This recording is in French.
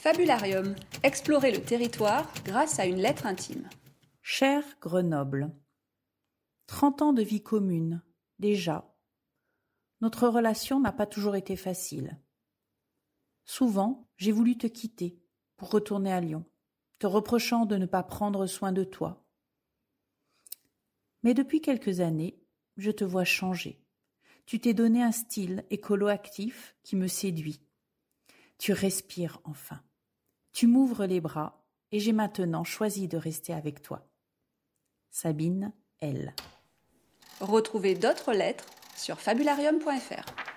Fabularium, explorer le territoire grâce à une lettre intime. Cher Grenoble, 30 ans de vie commune, déjà. Notre relation n'a pas toujours été facile. Souvent, j'ai voulu te quitter pour retourner à Lyon, te reprochant de ne pas prendre soin de toi. Mais depuis quelques années, je te vois changer. Tu t'es donné un style écolo-actif qui me séduit. Tu respires enfin. Tu m'ouvres les bras et j'ai maintenant choisi de rester avec toi. Sabine, L. Retrouvez d'autres lettres sur fabularium.fr.